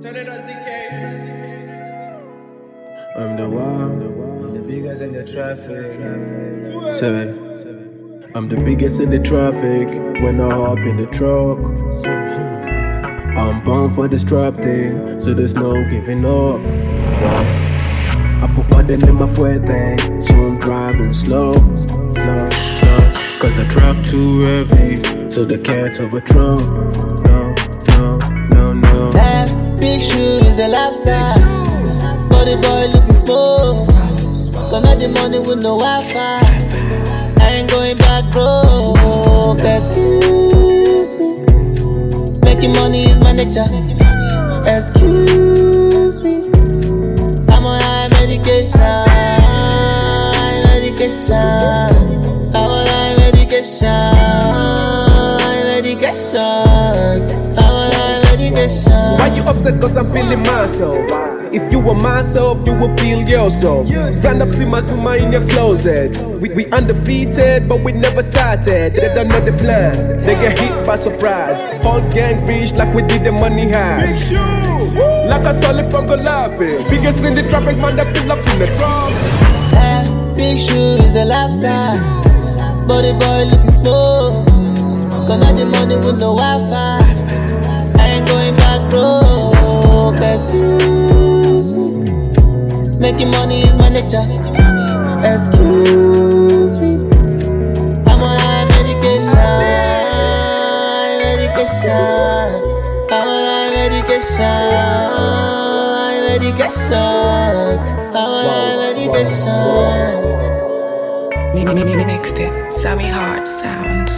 Turn it on ZK. I'm the one, The biggest in the traffic. 7. I'm the biggest in the traffic when I hop in the truck. I'm bound for this trap thing, so there's no giving up. I put button in my fuerte, so I'm driving slow. Cause the trap too heavy, so they can't overthrow. No. That big shoe is a lifestyle. Body boy looking smooth. Connect the money with no Wi-Fi. I ain't going back broke. Excuse me. Making money is my nature. Excuse me. I'm on high medication. I'm on high medication. Why you upset cause I'm feeling myself? If you were myself, you will feel yourself. Run up to my Zuma in your closet. We undefeated, but we never started. They don't know the plan, they get hit by surprise. Whole gang rich like we did the money heist. Like I stole it from Golafi. Biggest in the traffic, man that pull up in the truck. That big shoe is a lifestyle. Body boy looking smooth. Connect the money with no Wi-Fi. I ain't going back broke. Excuse me. Making money is my nature. Excuse me. I'm on high medication. I'm on high medication. I'm on high medication. Mixed it, Sammy Hart sounds.